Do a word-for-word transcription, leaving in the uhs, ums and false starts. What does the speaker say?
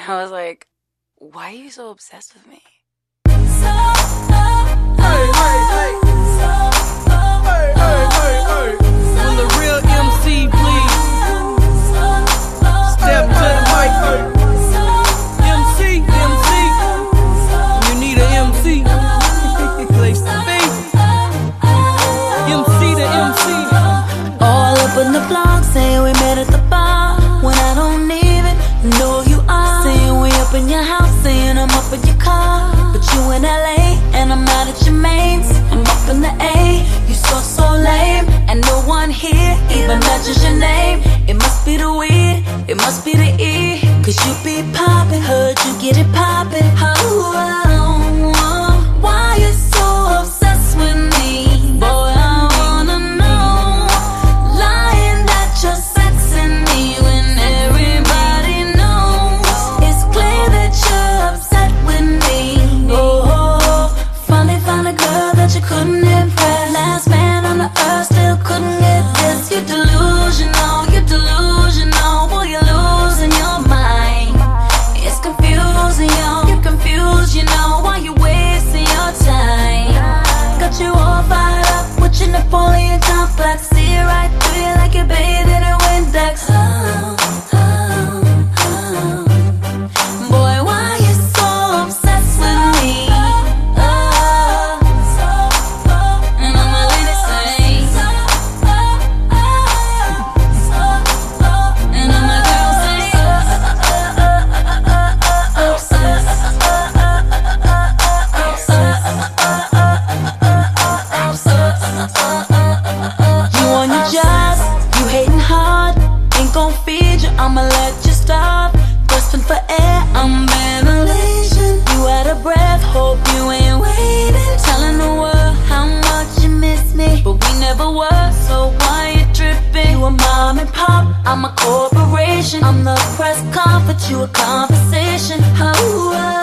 I was like, why are you so obsessed with me? Hey, hey, hey. Hey, hey, hey, hey. Will the real M C please step to the mic? M C, M C. You need a M C. Place to be. M C to M C. All up in the blog saying we met at the bar when I don't even know who you are. Saying we up in your house, saying I'm up in your car, but you in L A and I'm out at your mains. I'm up in the A, you so so lame, and no one here even mentions your name. It must be the weed, it must be the E, cause you be poppin', heard you get it poppin'. Oh, oh, oh, why you so obsessed with me? Boy, I wanna know. Lying that you're sexing me when everybody knows. It's clear that you're upset with me. Oh, finally found a girl that you couldn't impress. Last man on the earth still couldn't get this. You're delusional, you're delusional. Boy, you're losing your mind. It's confusing, yo. You're confused, you know. Why you wasting your time? Got you all fired up with your Napoleon complex. See it right through you like you're bathed in a Windex. Oh, oh, oh. Boy, why you so obsessed with me? Oh, and all my ladies say, and all my girls say, you on your job, you hating hard, ain't gon' feed you, I'ma let you starve. Gasping for air, I'm ventilation. You out of breath, hope you ain't waiting. Telling the world how much you miss me, but we never were, so why you tripping? You a mom and pop, I'm a corporation. I'm the press conference, you a conversation. Oh,